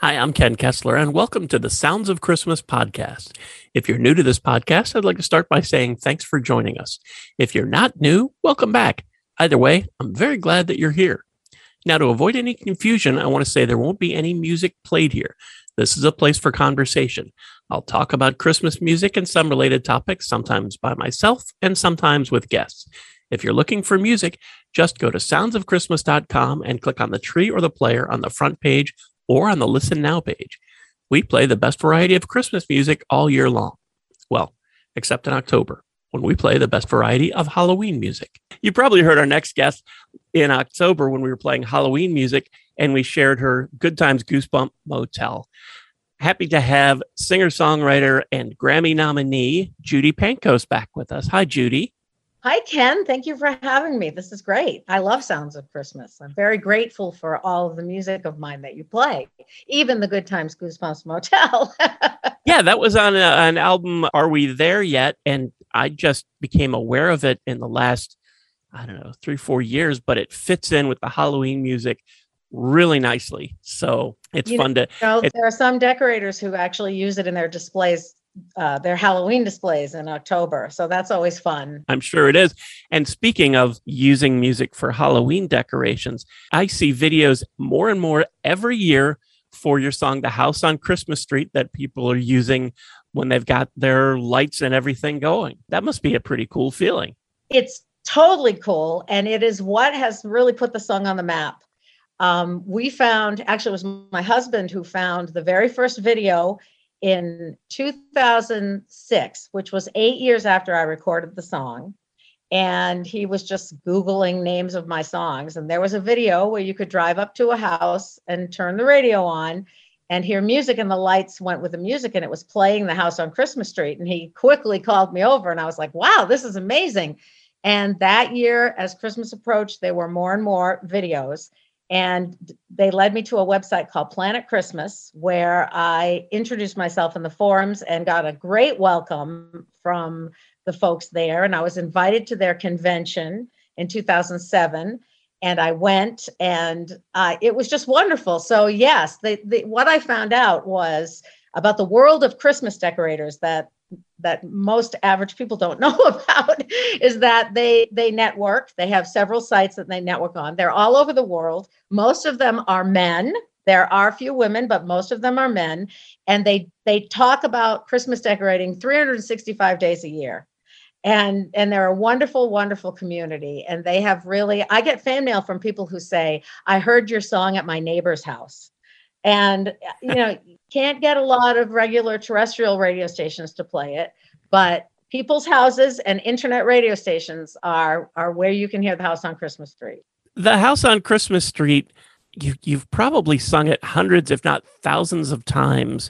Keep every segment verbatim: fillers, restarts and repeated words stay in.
Hi, I'm Ken Kessler, and welcome to the Sounds of Christmas podcast. If you're new to this podcast, I'd like to start by saying thanks for joining us. If you're not new, welcome back. Either way, I'm very glad that you're here. Now, to avoid any confusion, I want to say there won't be any music played here. This is a place for conversation. I'll talk about Christmas music and some related topics, sometimes by myself and sometimes with guests. If you're looking for music, just go to sounds of christmas dot com and click on the tree or the player on the front page or on the Listen Now page. We play the best variety of Christmas music all year long. Well, except in October, when we play the best variety of Halloween music. You probably heard our next guest in October when we were playing Halloween music, and we shared her Good Times Goosebump Motel. Happy to have singer-songwriter and Grammy nominee Judy Pankos back with us. Hi, Judy. Hi, Ken. Thank you for having me. This is great. I love Sounds of Christmas. I'm very grateful for all of the music of mine that you play, even the Good Times Goosebumps Motel. Yeah, that was on a, an album, Are We There Yet? And I just became aware of it in the last, I don't know, three, four years, but it fits in with the Halloween music really nicely. So it's you fun know, to... You know, it, there are some decorators who actually use it in their displays, uh, their Halloween displays in October. So that's always fun. I'm sure it is. And speaking of using music for Halloween decorations, I see videos more and more every year for your song, The House on Christmas Street, that people are using when they've got their lights and everything going. That must be a pretty cool feeling. It's totally cool. And it is what has really put the song on the map. Um, we found, actually, it was my husband who found the very first video in two thousand six, which was eight years after I recorded the song. And he was just Googling names of my songs. And there was a video where you could drive up to a house and turn the radio on and hear music, and the lights went with the music, and it was playing The House on Christmas Street. And he quickly called me over, and I was like, wow, this is amazing. And that year, as Christmas approached, there were more and more videos. And they led me to a website called Planet Christmas, where I introduced myself in the forums and got a great welcome from the folks there. And I was invited to their convention in two thousand seven. And I went, and uh, it was just wonderful. So yes, they, they, what I found out was about the world of Christmas decorators that that most average people don't know about, is that they they network. They have several sites that they network on. They're all over the world. Most of them are men. There are a few women, but most of them are men. And they they talk about Christmas decorating three hundred sixty-five days a year. And and they're a wonderful, wonderful community. And they have really, I get fan mail from people who say, I heard your song at my neighbor's house. And, you know, you can't get a lot of regular terrestrial radio stations to play it, but people's houses and internet radio stations are, are where you can hear The House on Christmas Street. The House on Christmas Street, you, you've probably sung it hundreds, if not thousands of times.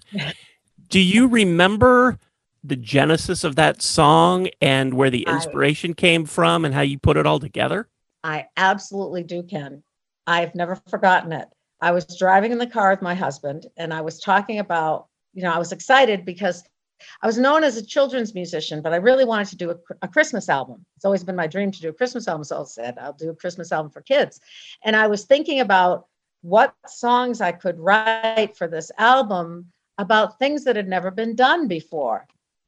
Do you remember the genesis of that song and where the inspiration I, came from and how you put it all together? I absolutely do, Ken. I've never forgotten it. I was driving in the car with my husband, and I was talking about, you know, I was excited because I was known as a children's musician, but I really wanted to do a, a Christmas album. It's always been my dream to do a Christmas album. So I said, I'll do a Christmas album for kids. And I was thinking about what songs I could write for this album about things that had never been done before.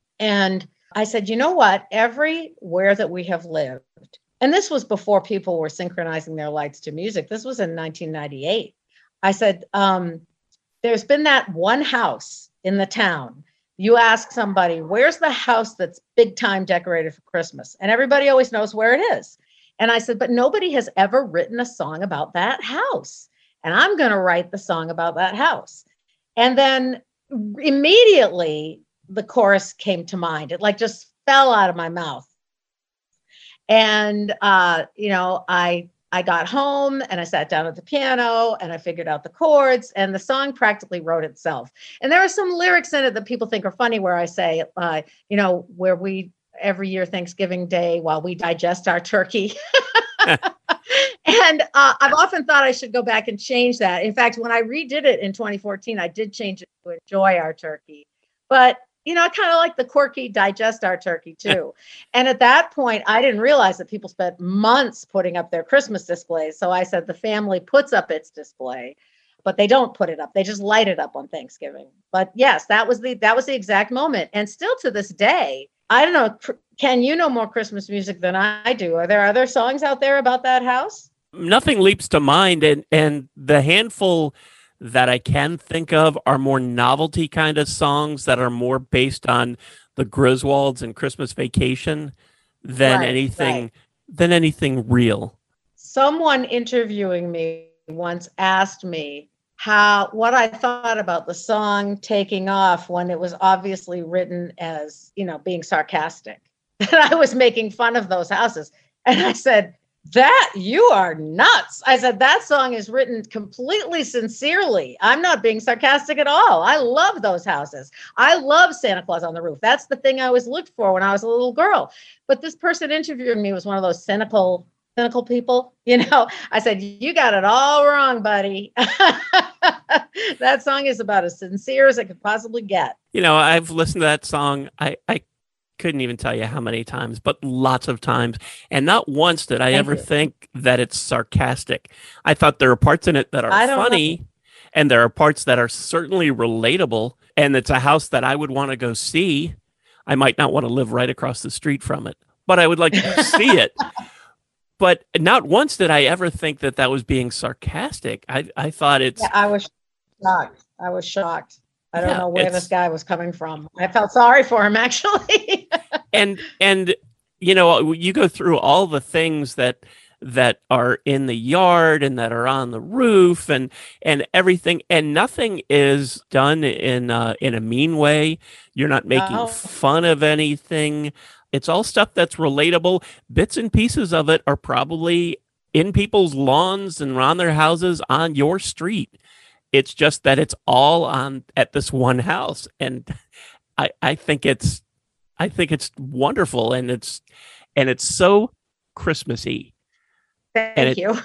And I said, you know what? Everywhere that we have lived, and this was before people were synchronizing their lights to music. This was in nineteen ninety-eight. I said, um, there's been that one house in the town. You ask somebody, where's the house that's big time decorated for Christmas? And everybody always knows where it is. And I said, but nobody has ever written a song about that house. And I'm going to write the song about that house. And then immediately the chorus came to mind. It like just fell out of my mouth. And, uh, you know, I I got home and I sat down at the piano and I figured out the chords, and the song practically wrote itself. And there are some lyrics in it that people think are funny where I say, uh, you know, where we every year Thanksgiving Day while we digest our turkey. And uh, I've often thought I should go back and change that. In fact, when I redid it in twenty fourteen, I did change it to enjoy our turkey. But you know, I kind of like the quirky digest our turkey too. And at that point, I didn't realize that people spent months putting up their Christmas displays. So I said, the family puts up its display. but they don't put it up. They just light it up on Thanksgiving. But yes, that was the that was the exact moment. And still to this day, I don't know, Ken, you know more Christmas music than I do. Are there other songs out there about that house? Nothing leaps to mind, and and the handful that I can think of are more novelty kind of songs that are more based on the Griswolds and Christmas Vacation than Right, anything right. than anything real. Someone interviewing me once asked me how what I thought about the song taking off when it was obviously written as, you know, being sarcastic. And I was making fun of those houses. And I said, that you are nuts. I said, that song is written completely sincerely. I'm not being sarcastic at all. I love those houses. I love Santa Claus on the Roof. That's the thing I always looked for when I was a little girl. But this person interviewing me was one of those cynical, cynical people. You know, I said, you got it all wrong, buddy. That song is about as sincere as it could possibly get. You know, I've listened to that song. I, I couldn't even tell you how many times, but lots of times. And not once did I Thank ever you. think that it's sarcastic. I thought there are parts in it that are I don't funny, know. and there are parts that are certainly relatable. And it's a house that I would want to go see. I might not want to live right across the street from it, but I would like to go see it. But not once did I ever think that that was being sarcastic. I, I thought it's, Yeah, I was shocked. I was shocked. I don't yeah, know where it's, this guy was coming from. I felt sorry for him, actually. and, and, you know, you go through all the things that, that are in the yard and that are on the roof and, and everything, and nothing is done in, uh, in a mean way. You're not making No. fun of anything. It's all stuff that's relatable. Bits and pieces of it are probably in people's lawns and around their houses on your street. It's just that it's all on at this one house. And I, I think it's, I think it's wonderful. And it's, and it's so Christmassy. Thank And it, you.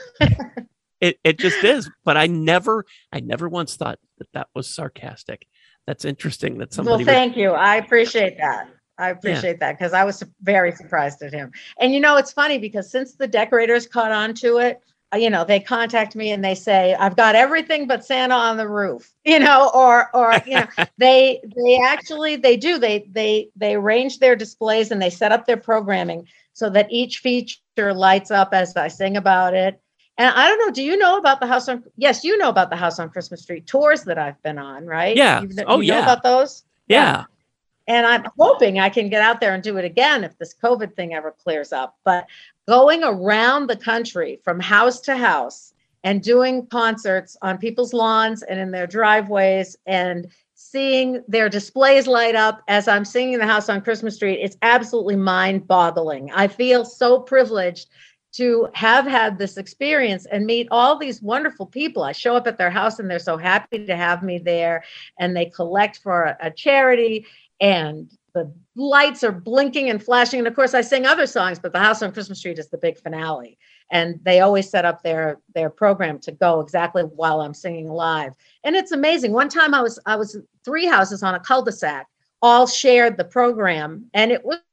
it, it just is. But I never, I never once thought that that was sarcastic. That's interesting that somebody. Well, thank you. I appreciate that. I Yeah. appreciate that because I was very surprised at him. And you know, it's funny because since the decorators caught on to it, uh, you know, they contact me and they say, I've got everything but Santa on the roof, you know, or, or, you know, they, they actually, they do, they, they, they arrange their displays and they set up their programming so that each feature lights up as I sing about it. And I don't know, do you know about the house on, yes, you know about the House on Christmas Street tours that I've been on, right? Yeah. You've, Oh, you know yeah. about those? Yeah. And I'm hoping I can get out there and do it again if this COVID thing ever clears up. But going around the country from house to house and doing concerts on people's lawns and in their driveways and seeing their displays light up as I'm singing the House on Christmas Street, it's absolutely mind-boggling. I feel so privileged to have had this experience and meet all these wonderful people. I show up at their house and they're so happy to have me there, and they collect for a, a charity, and the lights are blinking and flashing. And of course I sing other songs, but the House on Christmas Street is the big finale. And they always set up their, their program to go exactly while I'm singing live. And it's amazing. One time I was, I was three houses on a cul-de-sac, all shared the program, and it was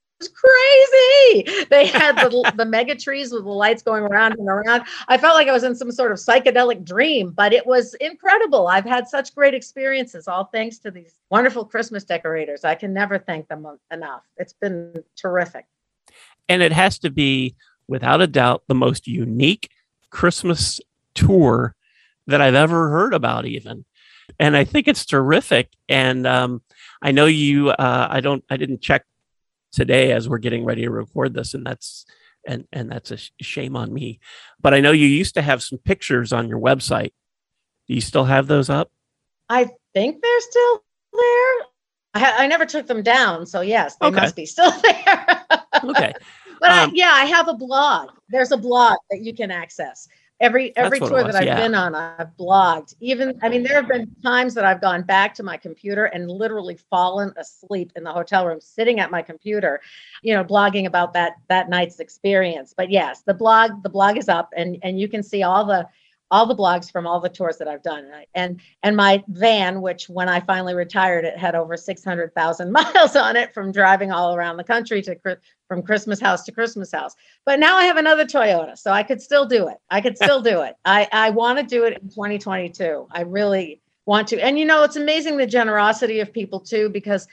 crazy. They had the, the mega trees with the lights going around and around. I felt like I was in some sort of psychedelic dream, but it was incredible. I've had such great experiences, all thanks to these wonderful Christmas decorators. I can never thank them enough. It's been terrific. And it has to be, without a doubt, the most unique Christmas tour that I've ever heard about, even. And I think it's terrific. And um, I know you, uh, I don't, I didn't check today as we're getting ready to record this, and that's and and that's a sh- shame on me. But I know you used to have some pictures on your website. Do you still have those up? I think they're still there. I, ha- I never took them down, so yes, they Okay. must be still there. Okay. But Um, I, yeah, I have a blog. There's a blog that you can access. Every every That's what it tour was, that I've yeah. been on, I've blogged. Even, I mean, there have been times that I've gone back to my computer and literally fallen asleep in the hotel room, sitting at my computer, you know, blogging about that that night's experience. But yes, the blog the blog is up, and and you can see all the all the blogs from all the tours that I've done. And, I, and, and my van, which when I finally retired, it had over six hundred thousand miles on it from driving all around the country to from Christmas house to Christmas house. But now I have another Toyota, so I could still do it. I could still do it. I, I want to do it in twenty twenty-two. I really want to. And, you know, it's amazing the generosity of people, too, because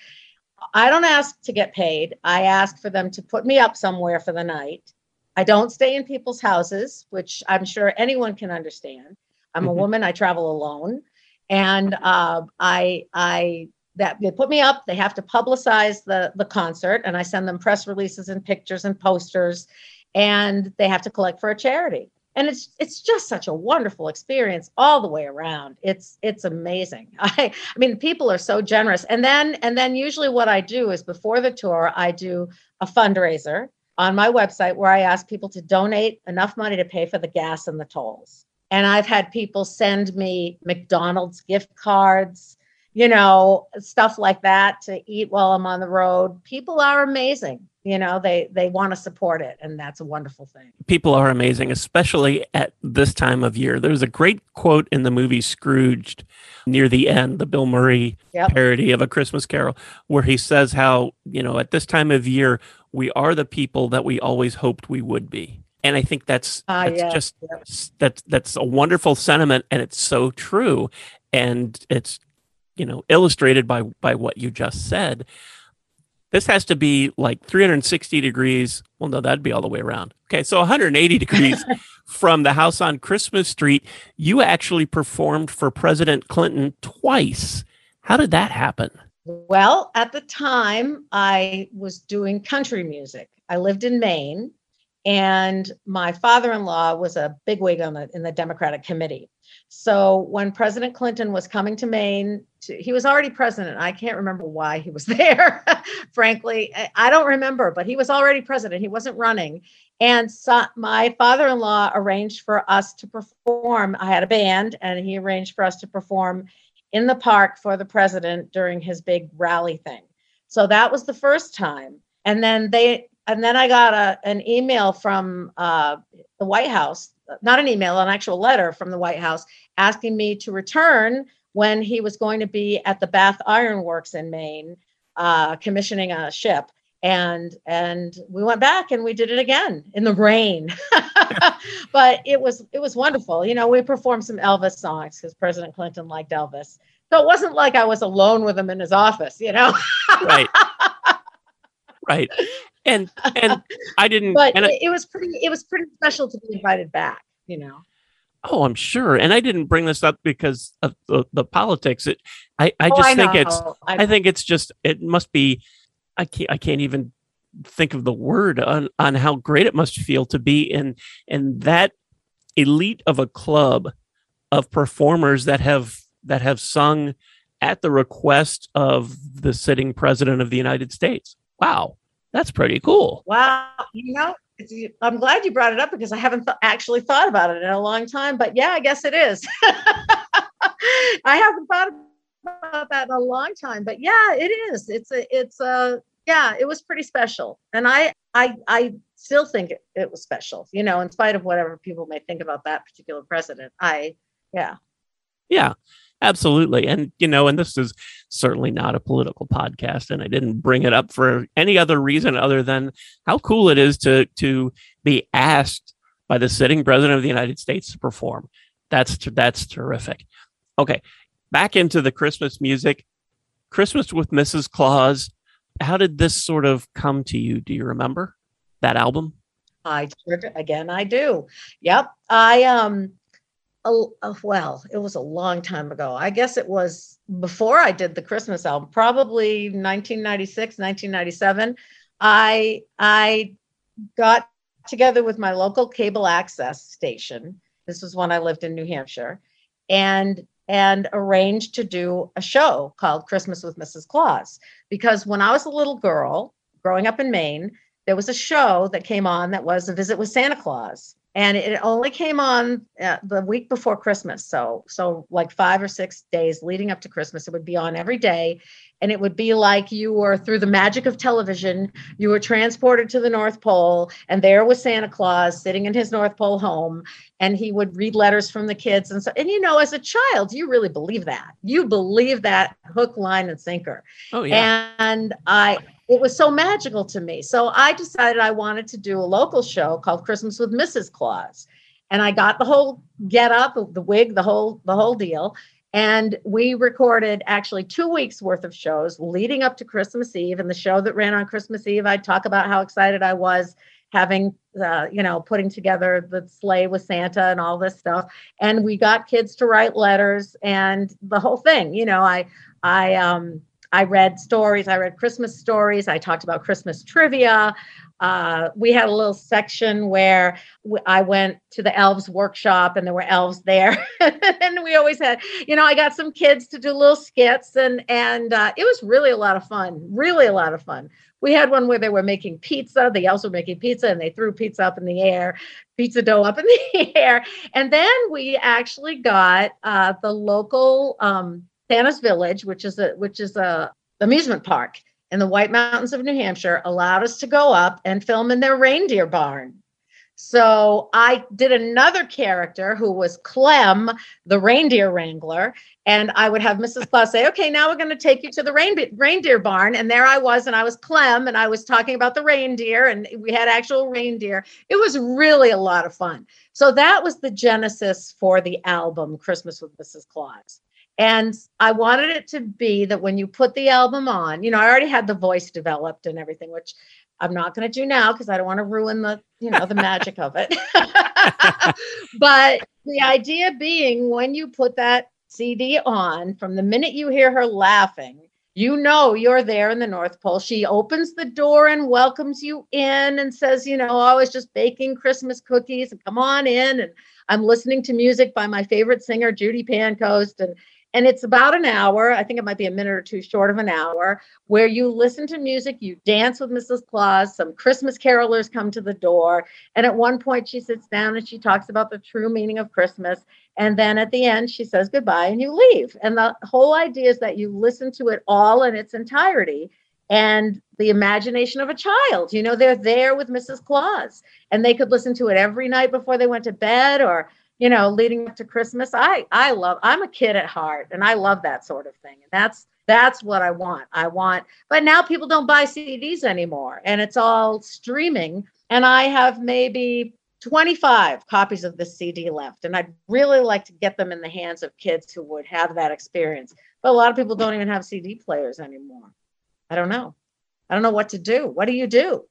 I don't ask to get paid. I ask for them to put me up somewhere for the night. I don't stay in people's houses, which I'm sure anyone can understand. I'm a woman. I travel alone. And uh, I, I, that they put me up. They have to publicize the, the concert, and I send them press releases and pictures and posters, and they have to collect for a charity. And it's it's just such a wonderful experience all the way around. It's it's amazing. I I mean, people are so generous. And then and then usually what I do is before the tour, I do a fundraiser on my website where I ask people to donate enough money to pay for the gas and the tolls. And I've had people send me McDonald's gift cards, you know, stuff like that to eat while I'm on the road. People are amazing. You know, they they want to support it. And that's a wonderful thing. People are amazing, especially at this time of year. There's a great quote in the movie Scrooged near the end, the Bill Murray yep. parody of A Christmas Carol, where he says how, you know, at this time of year, we are the people that we always hoped we would be. And I think that's, uh, that's yeah, just, yeah. that's, that's a wonderful sentiment. And it's so true. And it's, you know, illustrated by, by what you just said. This has to be like three hundred sixty degrees. Well, no, that'd be all the way around. Okay, so one hundred eighty degrees from the house on Christmas Street. You actually performed for President Clinton twice. How did that happen? Well, at the time, I was doing country music. I lived in Maine, and my father-in-law was a bigwig on the, in the Democratic committee. So when President Clinton was coming to Maine, to, he was already president. I can't remember why he was there. Frankly, I don't remember, but he was already president. He wasn't running. And so my father-in-law arranged for us to perform. I had a band, and he arranged for us to perform in the park for the president during his big rally thing. So that was the first time. And then they, and then I got a, an email from uh, the White House, not an email, an actual letter from the White House asking me to return when he was going to be at the Bath Iron Works in Maine, uh, commissioning a ship. And and we went back and we did it again in the rain. But it was it was wonderful. You know, we performed some Elvis songs because President Clinton liked Elvis. So it wasn't like I was alone with him in his office, you know. Right. Right. And and I didn't but and I, it, it was pretty it was pretty special to be invited back, you know. Oh, I'm sure. And I didn't bring this up because of the, the politics. It I, I oh, just I think know. it's I, I think it's just it must be I can't I can't even think of the word on, on how great it must feel to be in in that elite of a club of performers that have that have sung at the request of the sitting president of the United States. Wow, that's pretty cool. Wow, you know, I'm glad you brought it up because I haven't th- actually thought about it in a long time. But yeah, I guess it is. I haven't thought about that in a long time. But yeah, it is. It's a. It's a. Yeah, it was pretty special, and I. I. I still think it, it was special. You know, in spite of whatever people may think about that particular president. I. Yeah. Yeah. Absolutely. And, you know, and this is certainly not a political podcast, and I didn't bring it up for any other reason other than how cool it is to to be asked by the sitting president of the United States to perform. That's that's terrific. Okay, back into the Christmas music. Christmas with Missus Claus. How did this sort of come to you? Do you remember that album? I again, I do. Yep. I um Oh, well, it was a long time ago. I guess it was before I did the Christmas album, probably nineteen ninety-six, nineteen ninety-seven. I I got together with my local cable access station. This was when I lived in New Hampshire, and and arranged to do a show called Christmas with Missus Claus. Because when I was a little girl growing up in Maine, there was a show that came on that was A Visit with Santa Claus. and it only came on uh, the week before Christmas. So, so like five or six days leading up to Christmas, it would be on every day. And it would be like you were, through the magic of television, you were transported to the North Pole, and there was Santa Claus sitting in his North Pole home, and he would read letters from the kids. And so, and you know, as a child, you really believe that. You believe that hook, line, and sinker. Oh, yeah. And I, it was so magical to me. So I decided I wanted to do a local show called Christmas with Missus Claus. And I got the whole get up, the wig, the whole, the whole deal. And we recorded actually two weeks worth of shows leading up to Christmas Eve. And the show that ran on Christmas Eve, I'd talk about how excited I was having, uh, you know, putting together the sleigh with Santa and all this stuff. And we got kids to write letters and the whole thing. You know, I, I, um, I read stories. I read Christmas stories. I talked about Christmas trivia. Uh, we had a little section where w- I went to the elves workshop and there were elves there. And we always had, you know, I got some kids to do little skits, and, and uh, it was really a lot of fun, really a lot of fun. We had one where they were making pizza. The elves were making pizza and they threw pizza up in the air, pizza dough up in the air. And then we actually got uh, the local um, Santa's Village, which is a which is a amusement park in the White Mountains of New Hampshire, allowed us to go up and film in their reindeer barn. So I did another character who was Clem, the reindeer wrangler, and I would have Missus Claus say, "Okay, now we're going to take you to the rein- reindeer barn." And there I was, and I was Clem, and I was talking about the reindeer, and we had actual reindeer. It was really a lot of fun. So that was the genesis for the album Christmas with Missus Claus. And I wanted it to be that when you put the album on, you know, I already had the voice developed and everything, which I'm not going to do now because I don't want to ruin the, you know, the magic of it. But the idea being, when you put that C D on, from the minute you hear her laughing, you know you're there in the North Pole. She opens the door and welcomes you in and says, you know, oh, I was just baking Christmas cookies and come on in. And I'm listening to music by my favorite singer, Judy Pancoast. And And it's about an hour. I think it might be a minute or two short of an hour, where you listen to music, you dance with Missus Claus, some Christmas carolers come to the door. And at one point she sits down and she talks about the true meaning of Christmas. And then at the end, she says goodbye and you leave. And the whole idea is that you listen to it all in its entirety. And the imagination of a child, you know, they're there with Missus Claus, and they could listen to it every night before they went to bed, or you know, leading up to Christmas. I, I love, I'm a kid at heart, and I love that sort of thing. And that's, that's what I want. I want, but now people don't buy C Ds anymore, and it's all streaming. And I have maybe twenty-five copies of this C D left. And I'd really like to get them in the hands of kids who would have that experience. But a lot of people don't even have C D players anymore. I don't know. I don't know what to do. What do you do?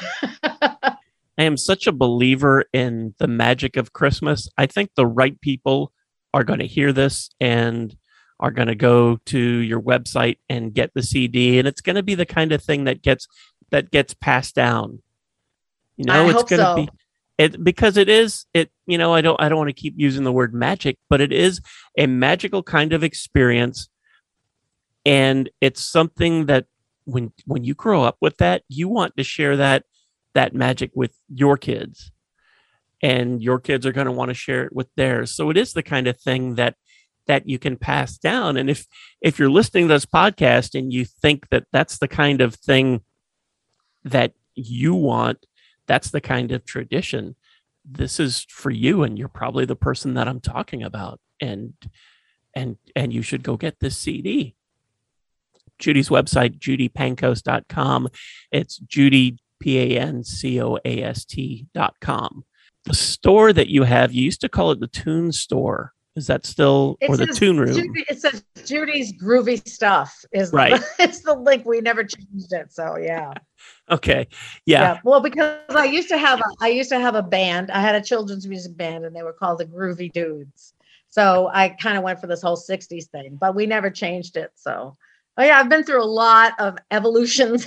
I am such a believer in the magic of Christmas. I think the right people are going to hear this and are going to go to your website and get the C D, and it's going to be the kind of thing that gets that gets passed down. You know, I it's hope going to so. be it because it is it. You know, I don't I don't want to keep using the word magic, but it is a magical kind of experience, and it's something that when when you grow up with that, you want to share that. that magic with your kids, and your kids are going to want to share it with theirs. So it is the kind of thing that, that you can pass down. And if, if you're listening to this podcast and you think that that's the kind of thing that you want, that's the kind of tradition, this is for you. And you're probably the person that I'm talking about. And, and, and you should go get this C D. Judy's website, judy pancoast dot com. It's Judy P A N C O A S T dot com. The store that you have, you used to call it the Tune Store. Is that still, It or the says Tune Room? Judy, it says Judy's Groovy Stuff is Right. The, it's the link. We never changed it. So yeah. Okay. Yeah. Yeah. Well, because I used to have a, I used to have a band. I had a children's music band, and they were called the Groovy Dudes. So I kind of went for this whole sixties thing, but we never changed it. So, oh yeah, I've been through a lot of evolutions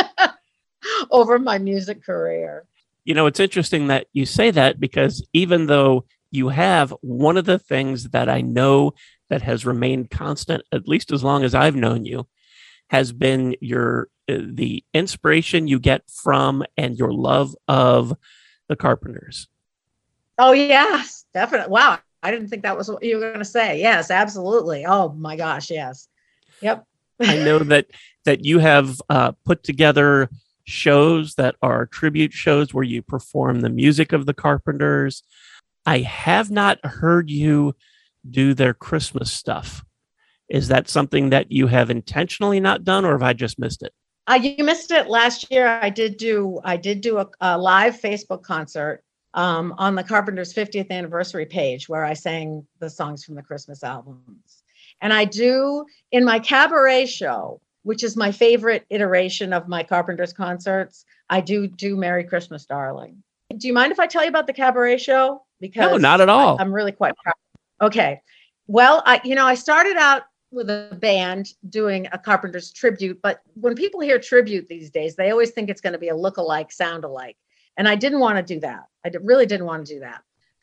over my music career. You know, it's interesting that you say that, because even though you have, one of the things that I know that has remained constant, at least as long as I've known you, has been your uh, the inspiration you get from and your love of the Carpenters. Oh, yes, definitely. Wow. I didn't think that was what you were going to say. Yes, absolutely. Oh my gosh. Yes. Yep. I know that that you have uh, put together shows that are tribute shows where you perform the music of the Carpenters. I have not heard you do their Christmas stuff. Is that something that you have intentionally not done, or have I just missed it? Uh, you missed it last year. I did do I did do a, a live Facebook concert um, on the Carpenters' fiftieth anniversary page where I sang the songs from the Christmas albums. And I do in my cabaret show, which is my favorite iteration of my Carpenters concerts, I do do Merry Christmas, Darling. Do you mind if I tell you about the cabaret show? Because No, not at all. I, I'm really quite proud. Okay. Well, I you know, I started out with a band doing a Carpenters tribute, but when people hear tribute these days, they always think it's going to be a look-alike, sound-alike. And I didn't want to do that. I really didn't want to do that.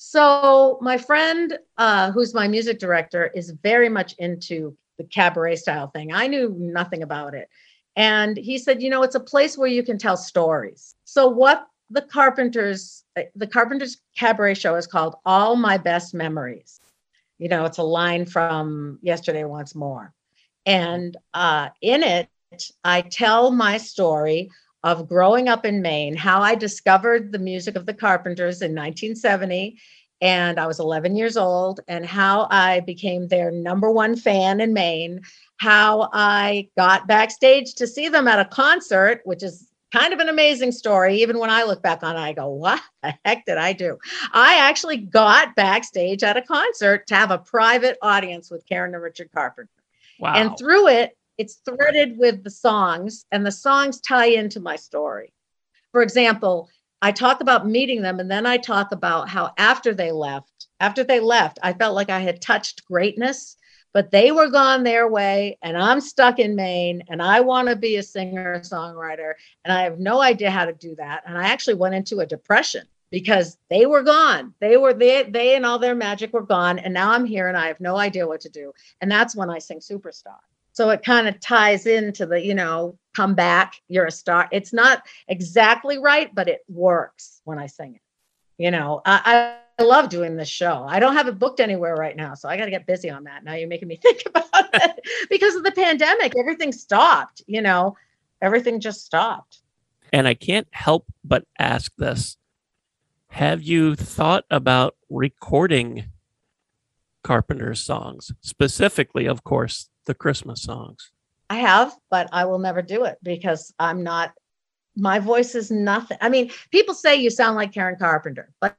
So my friend, uh, who's my music director, is very much into the cabaret style thing. I knew nothing about it. And he said, you know, it's a place where you can tell stories. So what the Carpenters, the Carpenters cabaret show is called All My Best Memories. You know, it's a line from Yesterday Once More. And uh, in it, I tell my story of growing up in Maine, how I discovered the music of the Carpenters in nineteen seventy. And I was eleven years old, and how I became their number one fan in Maine, how I got backstage to see them at a concert, which is kind of an amazing story. Even when I look back on it, I go, what the heck did I do? I actually got backstage at a concert to have a private audience with Karen and Richard Carpenter. Wow. And through it, it's threaded with the songs, and the songs tie into my story. For example, I talk about meeting them, and then I talk about how after they left, after they left, I felt like I had touched greatness, but they were gone their way, and I'm stuck in Maine, and I want to be a singer, songwriter, and I have no idea how to do that. And I actually went into a depression because they were gone. They were they, they and all their magic were gone, and now I'm here, and I have no idea what to do. And that's when I sing Superstar. So it kind of ties into the, you know, come back, you're a star. It's not exactly right, but it works when I sing it. You know, I, I love doing this show. I don't have it booked anywhere right now, so I got to get busy on that. Now you're making me think about it. Because of the pandemic, everything stopped, you know, everything just stopped. And I can't help but ask this. Have you thought about recording Carpenter's songs, specifically, of course, the Christmas songs? I have, but I will never do it because I'm not, my voice is nothing. I mean, people say you sound like Karen Carpenter, but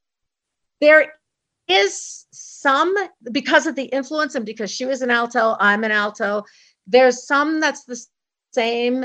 there is some, because of the influence and because she was an alto, I'm an alto, there's some that's the same,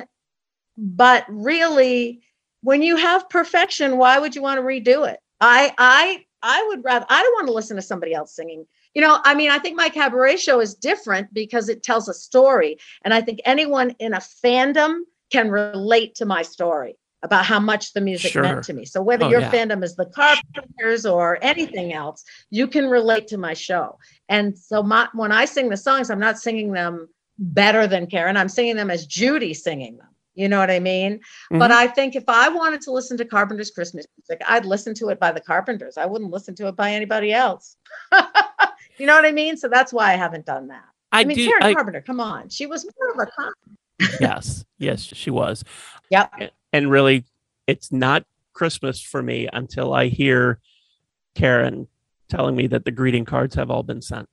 but really, when you have perfection, why would you want to redo it? I, I, I would rather, I don't want to listen to somebody else singing. You know, I mean, I think my cabaret show is different because it tells a story. And I think anyone in a fandom can relate to my story about how much the music Sure. meant to me. So whether Oh, your yeah. fandom is the Carpenters or anything else, you can relate to my show. And so my, when I sing the songs, I'm not singing them better than Karen. I'm singing them as Judy singing them. You know what I mean? Mm-hmm. But I think if I wanted to listen to Carpenter's Christmas music, I'd listen to it by the Carpenters. I wouldn't listen to it by anybody else. You know what I mean? So that's why I haven't done that. I, I mean, do. Karen I, Carpenter, come on. She was more of a con. yes, yes, she was. Yep. And really, it's not Christmas for me until I hear Karen telling me that the greeting cards have all been sent.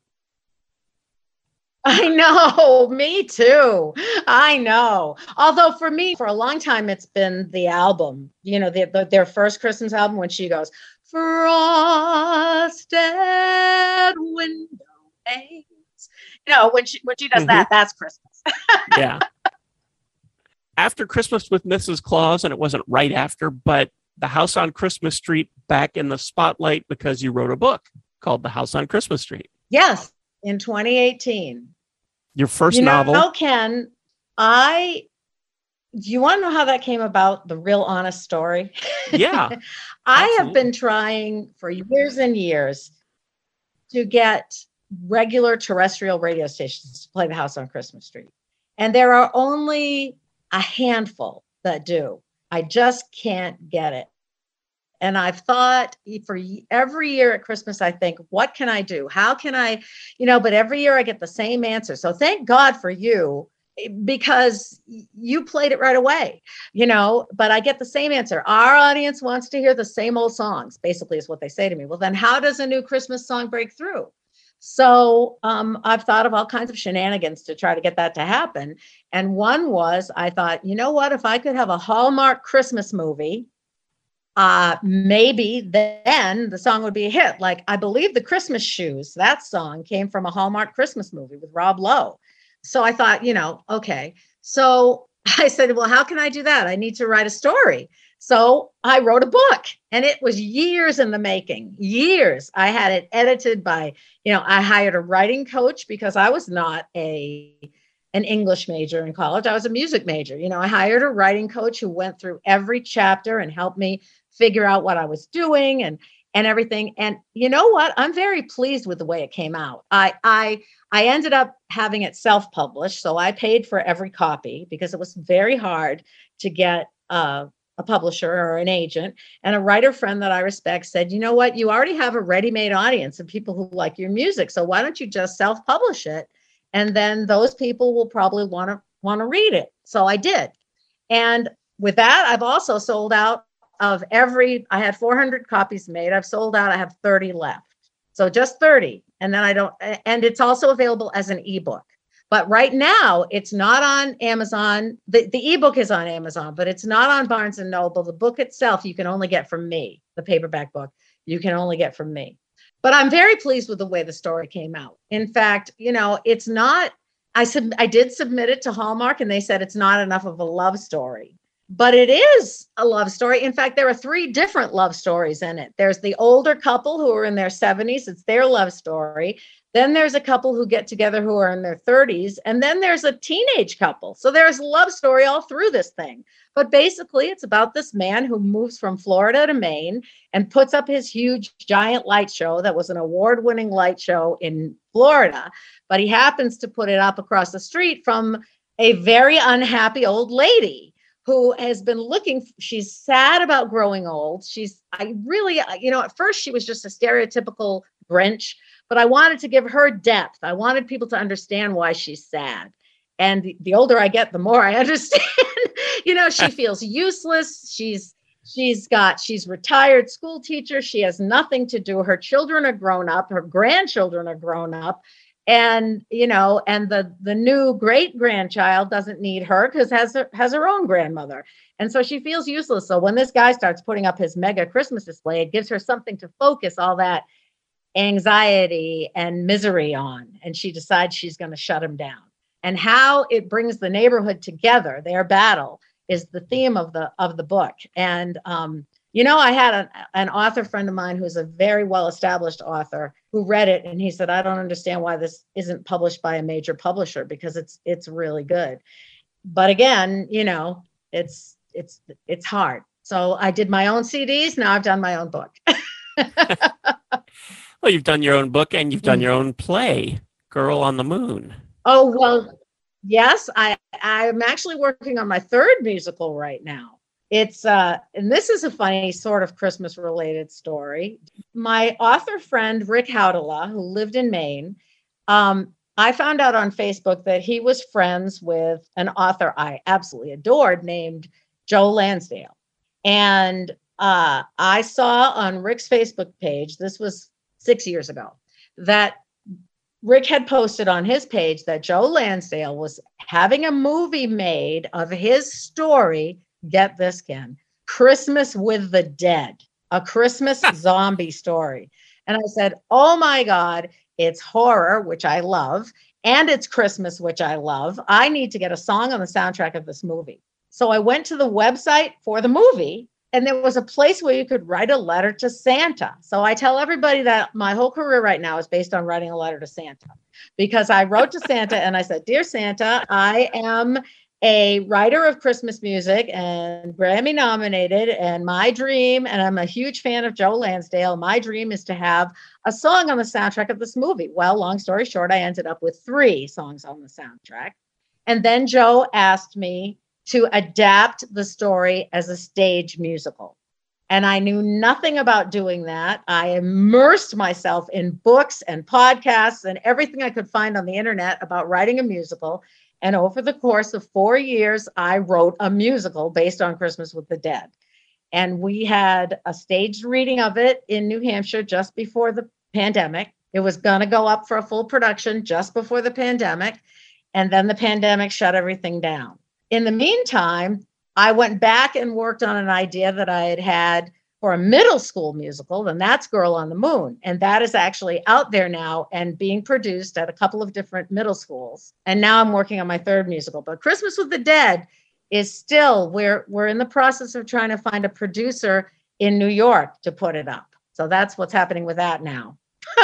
I know, me too. I know. Although for me, for a long time, it's been the album, you know, the, the, their first Christmas album when she goes, frosted window panes. You know, when she, when she does Mhm. that, that's Christmas. Yeah. After Christmas with Missus Claus, and it wasn't right after, but The House on Christmas Street back in the spotlight because you wrote a book called The House on Christmas Street. Yes, in twenty eighteen. Your first you novel. know, Ken, I, do you want to know how that came about? The real honest story? Yeah. I absolutely. have been trying for years and years to get regular terrestrial radio stations to play The House on Christmas Street. And there are only a handful that do. I just can't get it. And I've thought for every year at Christmas, I think, what can I do? How can I, you know, but every year I get the same answer. So thank God for you, because you played it right away, you know, but I get the same answer. Our audience wants to hear the same old songs, basically is what they say to me. Well, then how does a new Christmas song break through? So um, I've thought of all kinds of shenanigans to try to get that to happen. And one was, I thought, you know what, if I could have a Hallmark Christmas movie, uh, maybe then the song would be a hit. Like, I believe the Christmas Shoes, that song came from a Hallmark Christmas movie with Rob Lowe. So I thought, you know, okay. So I said, well, how can I do that? I need to write a story. So I wrote a book, and it was years in the making, years. I had it edited by, you know, I hired a writing coach because I was not a an English major in college. I was a music major. You know, I hired a writing coach who went through every chapter and helped me figure out what I was doing and and everything. And you know what? I'm very pleased with the way it came out. I I I ended up having it self-published. So I paid for every copy because it was very hard to get uh, a publisher or an agent. And a writer friend that I respect said, you know what? You already have a ready-made audience of people who like your music. So why don't you just self-publish it? And then those people will probably want to want to read it. So I did. And with that, I've also sold out of every, I had four hundred copies made. I've sold out. I have thirty left. So just thirty. And then I don't, and it's also available as an ebook. But right now it's not on Amazon. The, the ebook is on Amazon, but it's not on Barnes and Noble. The book itself, you can only get from me. The paperback book, you can only get from me. But I'm very pleased with the way the story came out. In fact, you know, it's not, I sub, I did submit it to Hallmark and they said it's not enough of a love story. But it is a love story. In fact, there are three different love stories in it. There's the older couple who are in their seventies. It's their love story. Then there's a couple who get together who are in their thirties. And then there's a teenage couple. So there's a love story all through this thing. But basically, it's about this man who moves from Florida to Maine and puts up his huge giant light show that was an award-winning light show in Florida. But he happens to put it up across the street from a very unhappy old lady who has been looking, she's sad about growing old. She's, I really, you know, at first she was just a stereotypical Grinch, but I wanted to give her depth. I wanted people to understand why she's sad. And the, the older I get, the more I understand. You know, she feels useless. She's, she's got, she's retired school teacher. She has nothing to do. Her children are grown up. Her grandchildren are grown up. And, you know, and the, the new great grandchild doesn't need her because has her, has her own grandmother. And so she feels useless. So when this guy starts putting up his mega Christmas display, it gives her something to focus all that anxiety and misery on. And she decides she's going to shut him down. And how it brings the neighborhood together, their battle, is the theme of the of the book. And, um, you know, I had an, an author friend of mine who's a very well-established author who read it. And he said, I don't understand why this isn't published by a major publisher because it's it's really good. But again, you know, it's it's it's hard. So I did my own C Ds. Now I've done my own book. Well, you've done your own book and you've done mm-hmm. your own play, Girl on the Moon. Oh, well, yes, I, I'm actually working on my third musical right now. It's, uh, and this is a funny sort of Christmas related story. My author friend, Rick Howdala, who lived in Maine, um, I found out on Facebook that he was friends with an author I absolutely adored named Joe Lansdale. And uh, I saw on Rick's Facebook page, this was six years ago, that Rick had posted on his page that Joe Lansdale was having a movie made of his story. Get this, Ken, Christmas with the Dead, a Christmas zombie story. And I said, oh my God, it's horror, which I love, and it's Christmas, which I love. I need to get a song on the soundtrack of this movie. So I went to the website for the movie, and there was a place where you could write a letter to Santa. So I tell everybody that my whole career right now is based on writing a letter to Santa, because I wrote to Santa and I said, Dear Santa, I am a writer of Christmas music and Grammy nominated, and my dream, and I'm a huge fan of Joe Lansdale, my dream is to have a song on the soundtrack of this movie. Well, long story short, I ended up with three songs on the soundtrack. And then Joe asked me to adapt the story as a stage musical. And I knew nothing about doing that. I immersed myself in books and podcasts and everything I could find on the internet about writing a musical. And over the course of four years, I wrote a musical based on Christmas with the Dead. And we had a staged reading of it in New Hampshire just before the pandemic. It was going to go up for a full production just before the pandemic. And then the pandemic shut everything down. In the meantime, I went back and worked on an idea that I had had for a middle school musical, and that's Girl on the Moon. And that is actually out there now and being produced at a couple of different middle schools. And now I'm working on my third musical. But Christmas with the Dead is still, we're, we're in the process of trying to find a producer in New York to put it up. So that's what's happening with that now.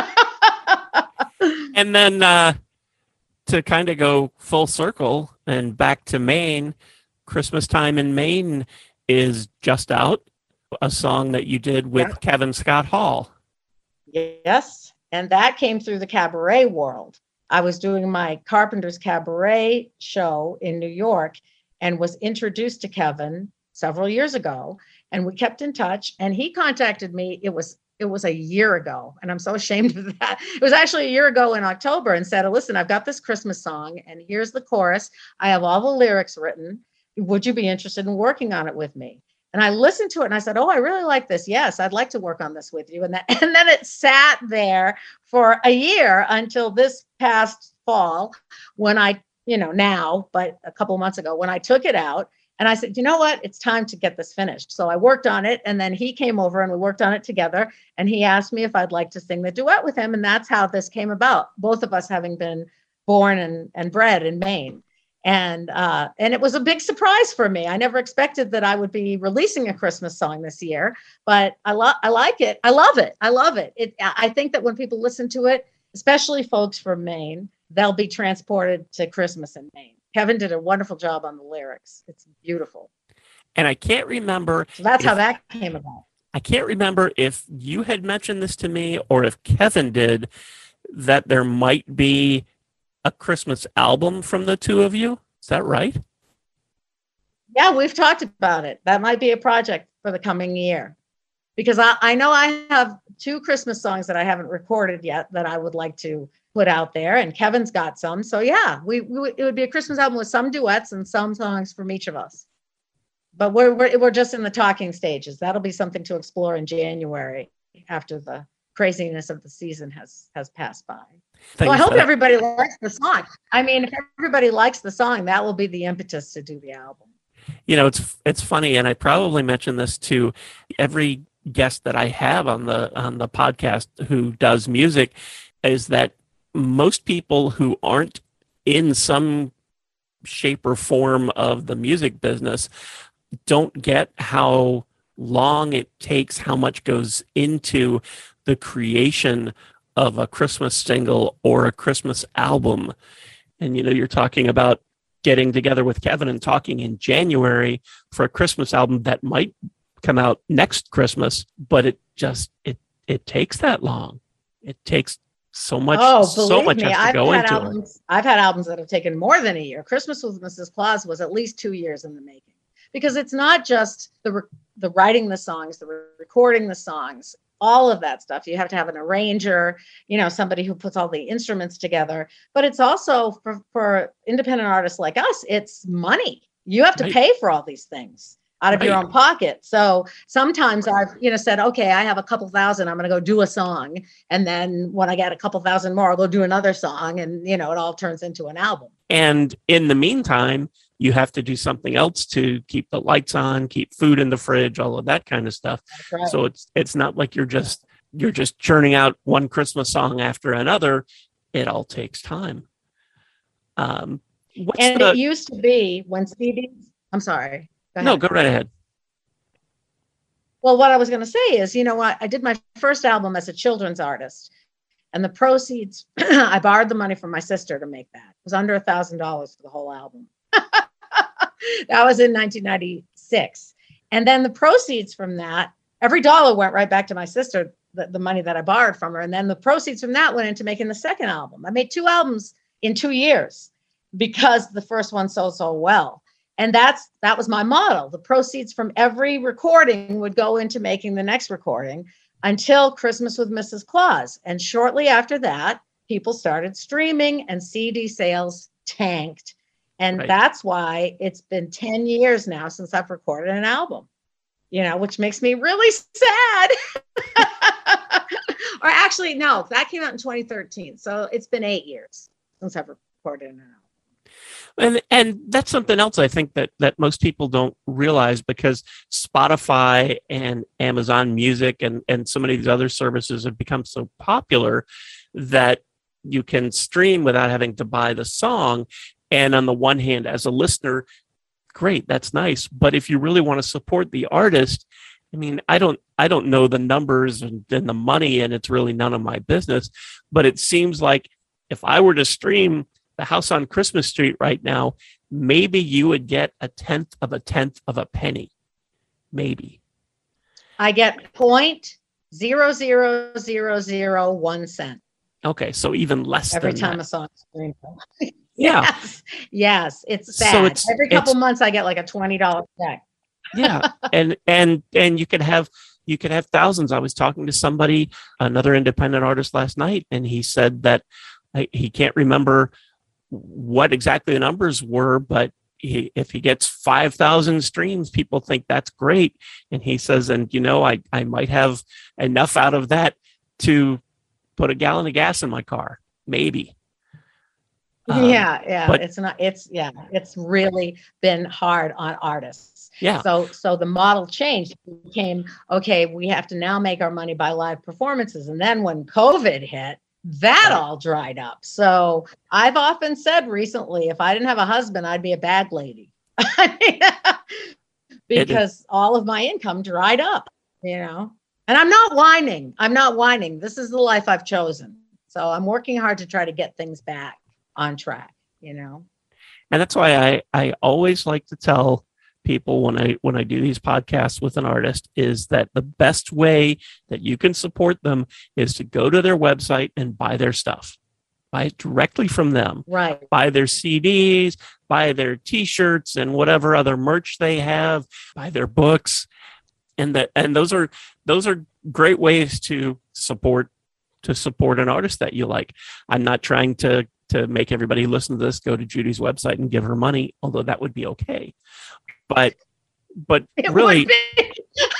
And then uh, to kind of go full circle and back to Maine, Christmas Time in Maine is just out, a song that you did with yeah. Kevin Scott Hall. Yes, and that came through the cabaret world. I was doing my Carpenter's Cabaret show in New York and was introduced to Kevin several years ago, and we kept in touch, and he contacted me. It was it was a year ago, and I'm so ashamed of that. It was actually a year ago in October, and said, listen, I've got this Christmas song, and here's the chorus. I have all the lyrics written. Would you be interested in working on it with me? And I listened to it and I said, oh, I really like this. Yes, I'd like to work on this with you. And, that, and then it sat there for a year until this past fall when I, you know, now, but a couple of months ago, when I took it out and I said, you know what, it's time to get this finished. So I worked on it, and then he came over and we worked on it together, and he asked me if I'd like to sing the duet with him. And that's how this came about, both of us having been born and, and bred in Maine. And uh, and it was a big surprise for me. I never expected that I would be releasing a Christmas song this year, but I love I like it. I love it. I love it. It. I think that when people listen to it, especially folks from Maine, they'll be transported to Christmas in Maine. Kevin did a wonderful job on the lyrics. It's beautiful. And I can't remember. So that's if, how that came about. I can't remember if you had mentioned this to me or if Kevin did, that there might be a Christmas album from the two of you. Is that right? Yeah, we've talked about it. That might be a project for the coming year, because I, I know I have two Christmas songs that I haven't recorded yet that I would like to put out there, and Kevin's got some. So yeah, we, we it would be a Christmas album with some duets and some songs from each of us. But we're we're, we're just in the talking stages. That'll be something to explore in January after the craziness of the season has has passed by. Thanks. So I hope everybody likes the song. I mean, if everybody likes the song, that will be the impetus to do the album. You know, it's it's funny, and I probably mention this to every guest that I have on the on the podcast who does music, is that most people who aren't in some shape or form of the music business don't get how long it takes, how much goes into the creation of a Christmas single or a Christmas album. And, you know, you're talking about getting together with Kevin and talking in January for a Christmas album that might come out next Christmas, but it just, it, it takes that long. It takes so much, oh, so much me, has to I've go had into albums, it. I've had albums that have taken more than a year. Christmas with Missus Claus was at least two years in the making, because it's not just the, re- the writing the songs, the re- recording the songs, all of that stuff. You have to have an arranger, you know, somebody who puts all the instruments together. But it's also for, for independent artists like us, it's money. You have to Right. pay for all these things out of Right. your own pocket. So sometimes I've, you know, said, okay, I have a couple thousand, I'm going to go do a song. And then when I get a couple thousand more, I'll go do another song. And, you know, it all turns into an album. And in the meantime, you have to do something else to keep the lights on, keep food in the fridge, all of that kind of stuff. Right. So it's it's not like you're just you're just churning out one Christmas song after another. It all takes time. Um, what's and the, it used to be when C Ds, I'm sorry. Go no, go right ahead. Well, what I was going to say is, you know what? I did my first album as a children's artist, and the proceeds, I borrowed the money from my sister to make that. It was under a thousand dollars for the whole album. That was in nineteen ninety-six. And then the proceeds from that, every dollar went right back to my sister, the, the money that I borrowed from her. And then the proceeds from that went into making the second album. I made two albums in two years because the first one sold so well. And that's that was my model. The proceeds from every recording would go into making the next recording until Christmas with Missus Claus. And shortly after that, people started streaming and C D sales tanked. And Right. that's why it's been ten years now since I've recorded an album, you know, which makes me really sad. Or actually, no, that came out in twenty thirteen. So it's been eight years since I've recorded an album. And and that's something else I think that that most people don't realize, because Spotify and Amazon Music and, and so many of these other services have become so popular that you can stream without having to buy the song. And on the one hand, as a listener, great, that's nice. But if you really want to support the artist, I mean, I don't I don't know the numbers and, and the money, and it's really none of my business. But it seems like if I were to stream The House on Christmas Street right now, maybe you would get a tenth of a tenth of a penny. Maybe. I get point zero zero zero zero one cent. Okay, so even less every than time that. a song is streamed. Yeah. Yes, yes, it's sad. So it's- every couple it's- months I get like a twenty dollars check. Yeah, and and and you could have you could have thousands. I was talking to somebody, another independent artist last night, and he said that uh, he can't remember what exactly the numbers were, but he, if he gets five thousand streams, people think that's great. And he says, and you know, I I might have enough out of that to put a gallon of gas in my car, maybe. Um, yeah, yeah, but- it's not. It's yeah, it's really been hard on artists. Yeah. So so the model changed. It became okay. We have to now make our money by live performances, and then when COVID hit, that Right. all dried up. So I've often said recently, if I didn't have a husband, I'd be a bag lady. Because all of my income dried up, you know. And I'm not whining. I'm not whining. This is the life I've chosen. So I'm working hard to try to get things back on track, you know. And that's why I, I always like to tell people when I when I do these podcasts with an artist is that the best way that you can support them is to go to their website and buy their stuff. Buy it directly from them. Right. Buy their C Ds, buy their t-shirts and whatever other merch they have, buy their books. And that and those are those are great ways to support to support an artist that you like. I'm not trying to to make everybody listen to this go to Judy's website and give her money, although that would be okay. But but It really would be.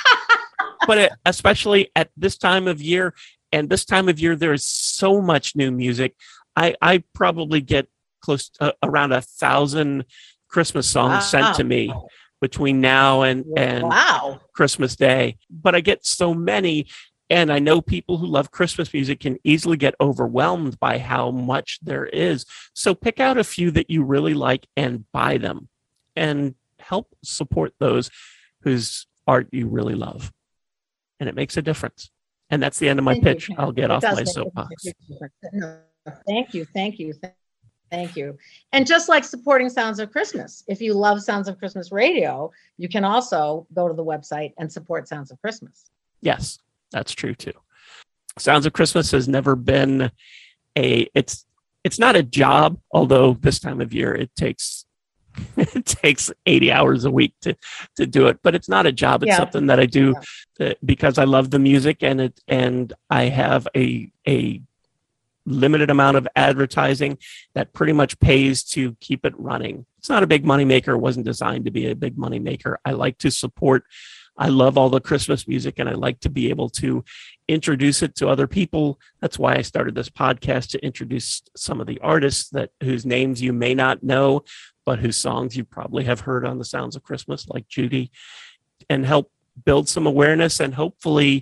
but it, especially at this time of year, and this time of year there is so much new music. I I probably get close to, uh, around a thousand Christmas songs Wow. sent to me between now and and Wow. Christmas Day. But I get so many, and I know people who love Christmas music can easily get overwhelmed by how much there is. So pick out a few that you really like and buy them, and help support those whose art you really love. And it makes a difference. And that's the end of my Thank you, pitch. Ken. I'll get It off does my make a soapbox. huge difference. No, Thank you. Thank you. th- Thank you. And just like supporting Sounds of Christmas, if you love Sounds of Christmas radio, you can also go to the website and support Sounds of Christmas. Yes, that's true too. Sounds of Christmas has never been a it's it's not a job, although this time of year it takes it takes eighty hours a week to to do it, but it's not a job. It's Yeah. something that I do uh, because I love the music, and it and I have a a limited amount of advertising that pretty much pays to keep it running. It's not a big money maker. It wasn't designed to be a big money maker. I like to support. I love all the Christmas music, and I like to be able to introduce it to other people. That's why I started this podcast, to introduce some of the artists that whose names you may not know, but whose songs you probably have heard on the Sounds of Christmas, like Judy, and help build some awareness and hopefully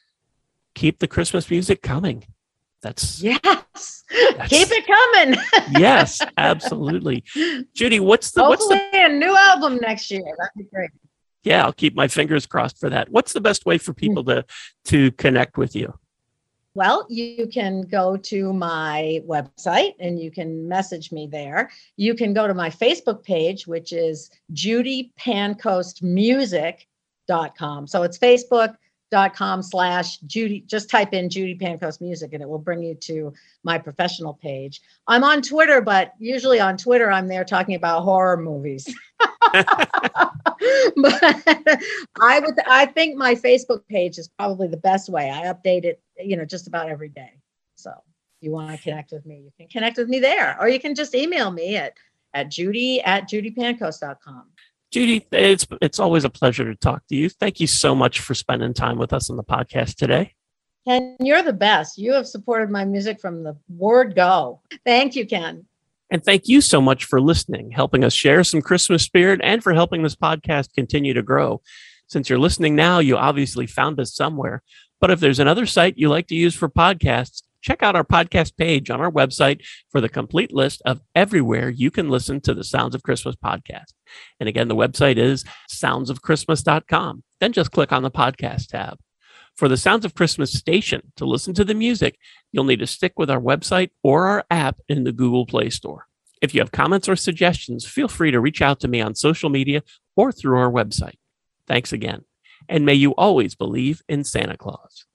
keep the Christmas music coming. That's Yes. That's- Keep it coming. yes, absolutely. Judy, what's the what's Hopefully the a new album next year. That'd be great. yeah, I'll keep my fingers crossed for that. What's the best way for people to to connect with you? Well, you can go to my website and you can message me there. You can go to my Facebook page, which is judy pancoast music dot com. So it's facebook.com slash Judy. Just type in Judy Pancoast Music and it will bring you to my professional page. I'm on Twitter, but usually on Twitter, I'm there talking about horror movies. I would, I think my Facebook page is probably the best way. I update it, you know, just about every day. So if you want to connect with me, you can connect with me there, or you can just email me at, at Judy at judy pancos dot com. Judy, it's, it's always a pleasure to talk to you. Thank you so much for spending time with us on the podcast today. Ken, you're the best. You have supported my music from the word go. Thank you, Ken. And thank you so much for listening, helping us share some Christmas spirit, and for helping this podcast continue to grow. Since you're listening now, you obviously found us somewhere. But if there's another site you like to use for podcasts, check out our podcast page on our website for the complete list of everywhere you can listen to the Sounds of Christmas podcast. And again, the website is sounds of christmas dot com. Then just click on the podcast tab. For the Sounds of Christmas station, to listen to the music, you'll need to stick with our website or our app in the Google Play Store. If you have comments or suggestions, feel free to reach out to me on social media or through our website. Thanks again, and may you always believe in Santa Claus.